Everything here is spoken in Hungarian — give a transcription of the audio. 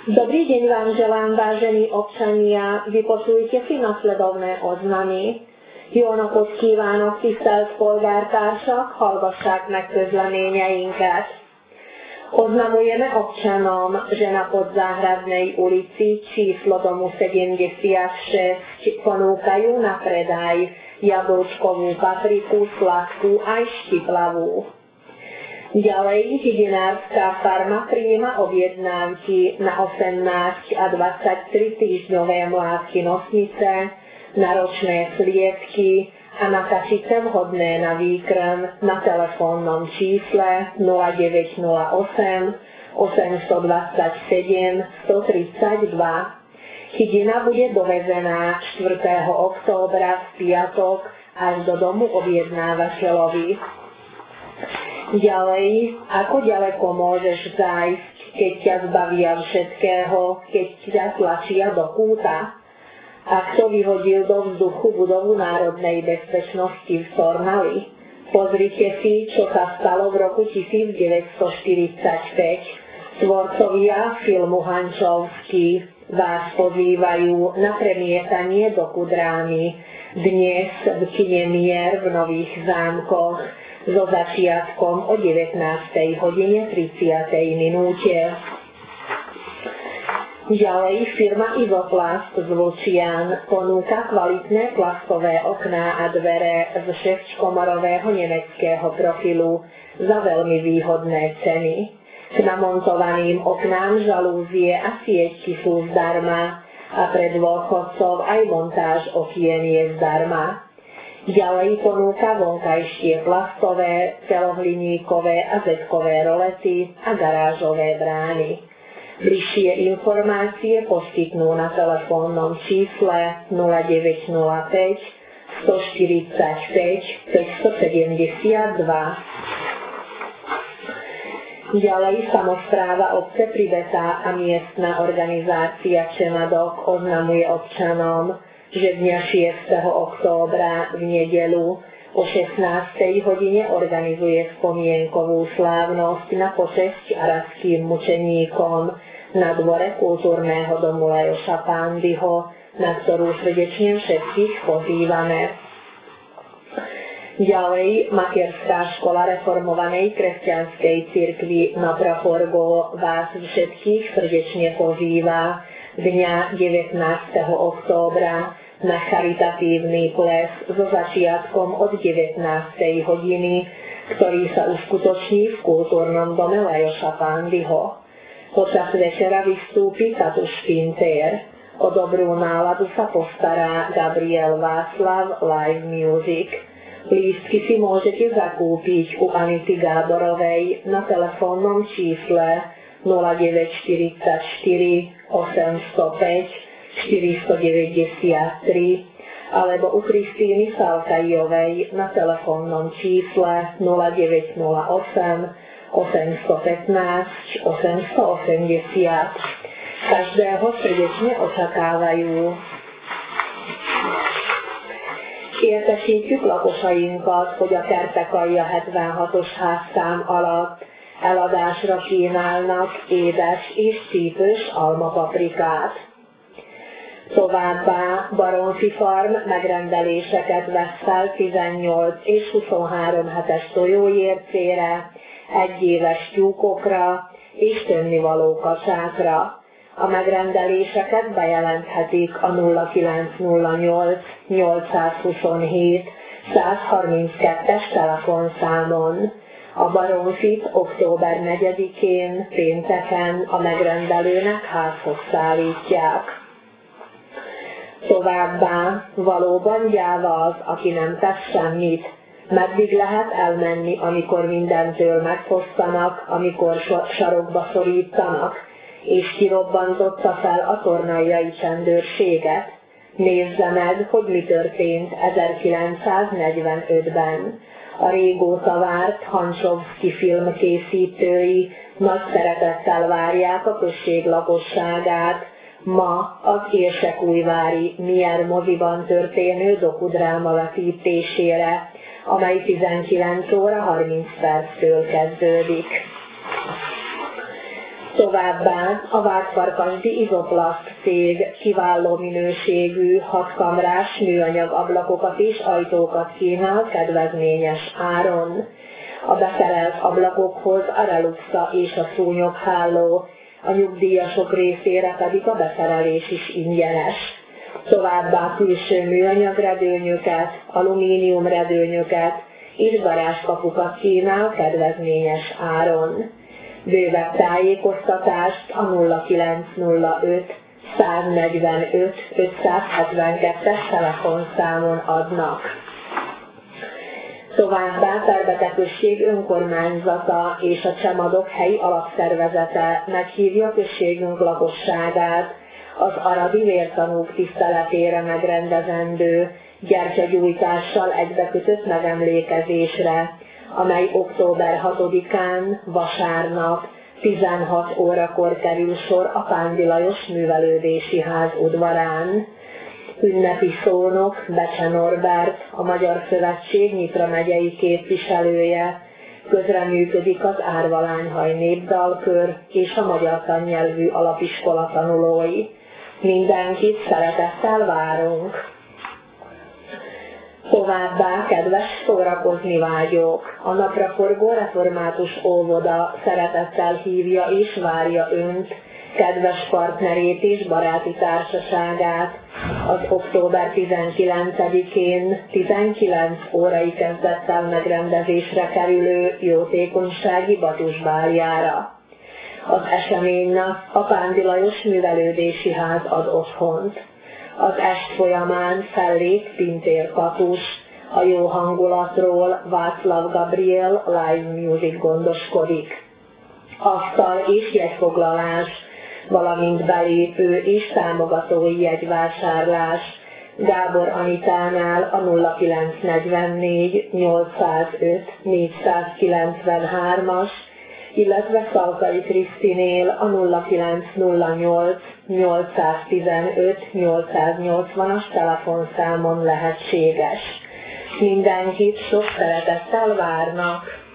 Dobrý deň vám želám, vážení občania, vypočujte si nasledovné oznamy. Jó napot kívánok, tisztelt polgártársak, hallgassák meg közleményeinket. Oznamujeme občanom, že na Podzáhradnej ulici číslo domu 76 ponúkajú na predaj jablčkovú papriku, sladkú aj štiplavú. Ďalej hydinárska farma prijíma objednávky na 18 a 23 týždňové mládky nosnice, na ročné sliepky a na kašice vhodné na výkrm na telefónnom čísle 0908 827 132. Hydina bude dovezená 4. októbra v piatok až do domu objednávateľovi. Ďalej, ako ďaleko môžeš zájsť, keď ťa zbavia všetkého, keď ťa tlačia do kúta? A kto vyhodil do vzduchu budovu národnej bezpečnosti v Tornali? Pozrite si, čo sa stalo v roku 1945. Tvorcovia filmu Hančovský vás pozývajú na premietanie dokudrámy dnes v kine Mier v Nových Zámkoch so začiatkom o 19:30. Ďalej firma Izoplast z Lučian ponúka kvalitné plastové okná a dvere z 6-komorového nemeckého profilu za veľmi výhodné ceny. K namontovaným oknám žalúzie a siečky sú zdarma a pre dôchodcov aj montáž okien je zdarma. Ďalej ponúka vonkajšie plastové, celohliníkové a zetkové rolety a garážové brány. Bližšie informácie poskytnú na telefónnom čísle 0905 145 572. Ďalej samospráva obce Pribetá a miestna organizácia Čemadok oznamuje občanom, že dňa 6. októbra v nedeľu o 16. hodine organizuje spomienkovú slávnosť na počesť arabským mučeníkom na dvore kultúrneho domu Lajoša Pandyho, na ktorú srdečne všetkých pozývame. Ďalej, Materská škola reformovanej kresťanskej cirkvi na Praporgo vás všetkých srdečne pozýva dňa 19. októbra na charitatívny ples so začiatkom od 19. hodiny, ktorý sa uskutoční v kultúrnom dome Lajoša Pandyho. Počas večera vystúpi Katuš Pintér. O dobrú náladu sa postará Gabriel Václav Live Music. Lístky si môžete zakúpiť u Anity Gáborovej na telefónnom čísle 0944 805 493 alebo u Kristíny Salkajovej na telefónnom čísle 0908 815 880. Každého srdečne očakávajú. Értesítjük lakosainkat, hogy a Kertekalja 76-os házszám alatt eladásra kínálnak édes és csípős almapaprikát. Továbbá Baronfi Farm megrendeléseket vesz fel 18 és 23 hetes tojóércére, egyéves tyúkokra és tennivaló kacsákra. A megrendeléseket bejelenthetik a 0908 827 132-es telefonszámon. A Baronfit október 4-én pénteken a megrendelőnek házhoz szállítják. Továbbá valóban gyáva az, aki nem tesz semmit. Meddig lehet elmenni, amikor mindentől megfosztanak, amikor sarokba szorítanak, és kirobbantotta fel a tornaljai csendőrséget? Nézze meg, hogy mi történt 1945-ben. A régóta várt Hancsovszky filmkészítői nagy szeretettel várják a község lakosságát ma az Érsekújvári Mier moziban történő dokudráma vetítésére, amely 19 óra 30 perctől kezdődik. Továbbá a Várfarkasdi Izoplaszt cég kiváló minőségű 6 kamrás műanyag ablakokat és ajtókat kínál kedvezményes áron. A beszerelt ablakokhoz a reluxa és a szúnyogháló, a nyugdíjasok részére pedig a beszerelés is ingyenes. Továbbá külső műanyag redőnyöket, alumínium redőnyöket és garázskapukat kínál kedvezményes áron. Bővebb tájékoztatást a 0905 145 572-es telefonszámon adnak. Továbbá Perbete község önkormányzata és a Csemadok helyi alapszervezete meghívja községünk lakosságát az aradi vértanúk tiszteletére megrendezendő gyertyagyújtással egybekötött megemlékezésre, amely október 6-án vasárnap 16 órakor kerül sor a Pándi Lajos Művelődési Ház udvarán. Ünnepi szónok Becse Norbert, a Magyar Szövetség Nyitra megyei képviselője, közreműködik az Árvalányhaj népdalkör és a magyar tannyelvű alapiskola tanulói. Mindenkit szeretettel várunk! Továbbá, kedves szórakozni vágyók, a napraforgó református óvoda szeretettel hívja és várja Önt, kedves partnerét és baráti társaságát az október 19-én 19 órai kezdettel megrendezésre kerülő jótékonysági batusbáljára. Az eseménynek a Pándi Lajos Művelődési Ház ad otthont. Az est folyamán fellép Pintér Katus, a jó hangulatról Václav Gabriel live music gondoskodik. Asztal és jegyfoglalás, valamint belépő és támogatói jegyvásárlás Gábor Anitánál a 0944 805 493-as, illetve Szalkai Krisztinél a 0908 815 880-as telefonszámon lehetséges. Mindenkit sok szeretettel várnak!